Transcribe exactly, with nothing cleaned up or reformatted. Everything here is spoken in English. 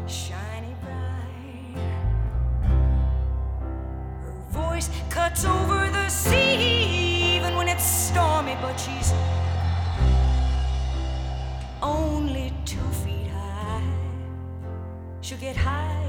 shiny bright. Her voice cuts over the sea, even when it's stormy, but she's only two feet high. She'll get high